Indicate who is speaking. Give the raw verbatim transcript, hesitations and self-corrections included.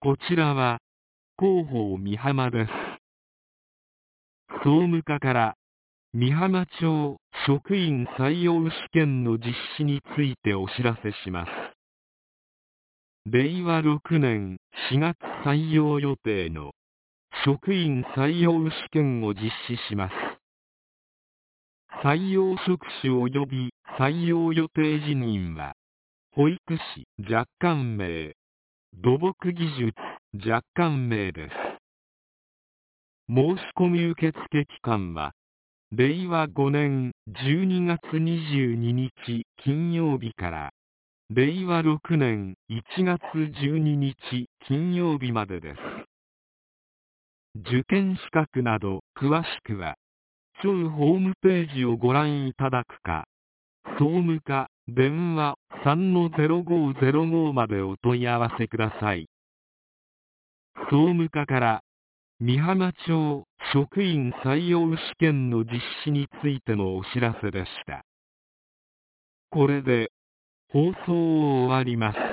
Speaker 1: こちらは、広報美浜です。総務課から、美浜町職員採用試験の実施についてお知らせします。れいわろくねんしがつ採用予定の職員採用試験を実施します。採用職種及び採用予定人員は、保育士若干名、土木技術若干名です。申し込み受付期間は、れいわごねんじゅうにがつにじゅうににち金曜日から、れいわろくねんいちがつじゅうににち金曜日までです。受験資格など詳しくは、庁ホームページをご覧いただくか、総務課電話 さんのゼロごゼロご までお問い合わせください。総務課から、美浜町職員採用試験の実施についてのお知らせでした。これで放送を終わります。